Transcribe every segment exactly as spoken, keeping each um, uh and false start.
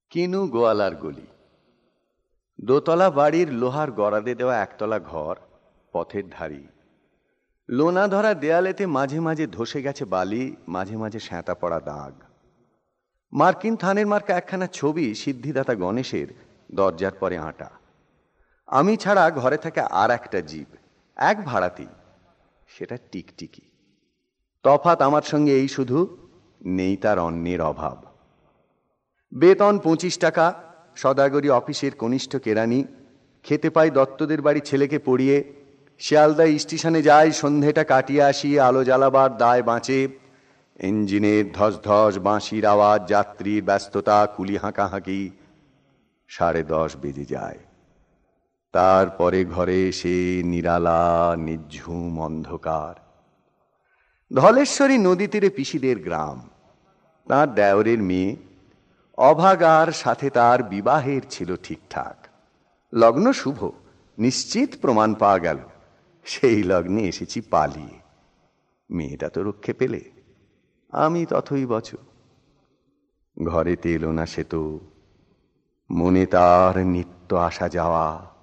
কিনু গোয়ালার গলি। দোতলা বাড়ির লোহার গড়াদে দেওয়া একতলা ঘর, পথের ধারি। লোনা ধরা দেয়ালেতে মাঝে মাঝে ধসে গেছে বালি, মাঝে মাঝে স্যাঁতা পড়া দাগ। মার্কিন থানের মার্কা একখানা ছবি সিদ্ধিদাতা গণেশের দরজার পরে আঁটা। আমি ছাড়া ঘরে থাকে আর একটা জীব, এক ভাড়াতেই, সেটা টিকটিকি। তফাৎ আমার সঙ্গে এই শুধু, নেই তার অন্যের অভাব। বেতন পঁচিশ টাকা, সদাগরি অফিসের কনিষ্ঠ কেরানি। খেতে পাই দত্তদের বাড়ি ছেলেকে পড়িয়ে। শিয়ালদা স্টেশনে যাই, সন্ধেটা কাটিয়ে আসি, আলো জ্বালাবার দায় বাঁচে। ইঞ্জিনের ধস ধস, বাঁশির আওয়াজ, যাত্রীর ব্যস্ততা, কুলি হাঁকাহাঁকি। সাড়ে দশ বেজে যায়। তারপরে ঘরে এসে নিরালা নিঝুম অন্ধকার। ধলেশ্বরী নদী তীরে পিসিদের গ্রাম। তাঁর দেওরের মেয়ে অভাগার সাথে তার বিবাহের ছিল ঠিকঠাক। লগ্ন শুভ, নিশ্চিত প্রমাণ পাওয়া গেল। সেই লগ্নে এসেছি পালিয়ে। মেয়েটা তো রক্ষে পেলে, আমি তথই বচ। ঘরেতে এলো না সে তো, মনে তার নিত্য আসা যাওয়া।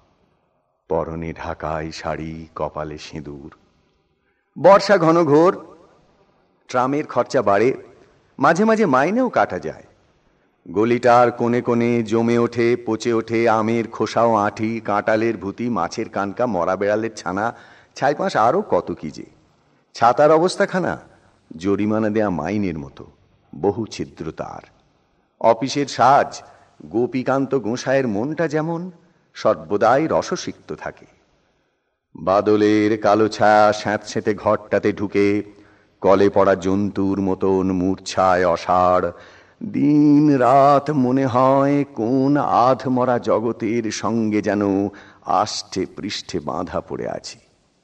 পরনে ঢাকায় শাড়ি, কপালে সিঁদুর। বর্ষা ঘন ঘোর, ট্রামের খরচা বাড়ে, মাঝে মাঝে মাইনেও কাটা যায়। গলিটার কোণে কোণে জমে ওঠে, পচে ওঠে আমের খোসাও আঁঠি, কাঁটালের ভুতি, মাছের কানকা, মরা বেড়ালের ছানা, ছাইপাঁশ, আরও কত কি যে। ছাতার অবস্থাখানা জরিমানা দেয়া মাইনের মতো, বহু ছিদ্র তার। অফিসের সাজ, গোপীকান্ত গোঁসাইয়ের মনটা যেমন সর্বদাই রসসিক্ত থাকে। বাদলের কালো ছায়া স্যাঁতস্যাঁতে ঘরটাতে ঢুকে, কলে পড়া জন্তুর মতন মূর্ছায় অসাড়। দিন রাত মনে হয় কোন আধমরা জগতের সঙ্গে যেন আষ্টে পৃষ্ঠে বাঁধা পড়ে আছি।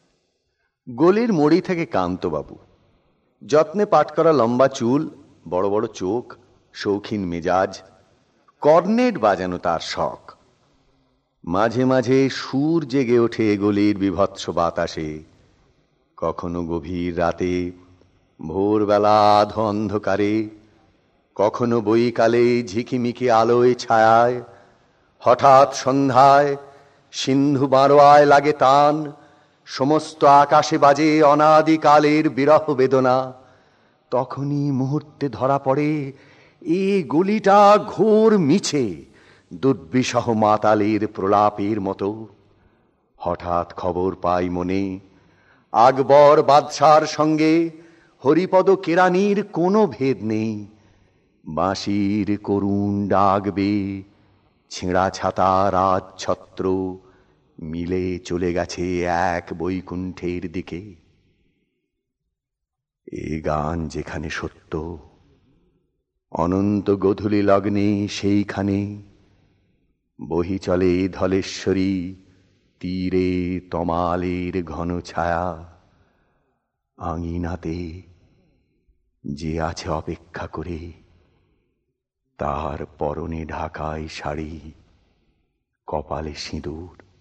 গলির মোড়ি থেকে কান্তবাবু, যত্নে পাট করা লম্বা চুল, বড় বড় চোখ, শৌখিন মেজাজ। কর্নেট বাজানো তার শখ। মাঝে মাঝে সুর জেগে ওঠে গলির বিভৎস বাতাসে। কখনো গভীর রাতে, ভোরবেলা আধ অন্ধকারে, কখনো বৈকালে ঝিকিমিকি আলোয় ছায়ায়। হঠাৎ সন্ধ্যায় সিন্ধু বারোয়ায় লাগে টান, সমস্ত আকাশে বাজে অনাদিকালের বিরহ বেদনা। তখনই মুহূর্তে ধরা পড়ে এ গলিটা ঘোর মিছে, দুর্বিষহ মাতালের প্রলাপের মতো। হঠাৎ খবর পাই মনে, আকবর বাদশার সঙ্গে হরিপদ কেরানির কোনো ভেদ নেই। বাঁশির করুণ ডাকবে, ছেঁড়া ছাতা রাজছত্র মিলে চলে গেছে এক বৈকুণ্ঠের দিকে। এ গান যেখানে সত্য, অনন্ত গোধূলি লগ্নে সেইখানে বহি চলে ধলেশ্বরী তীরে তমালের ঘন ছায়া। আঙিনাতে যে আছে অপেক্ষা করে, তার পরনে ঢাকায় শাড়ি, কপালে সিঁদুর।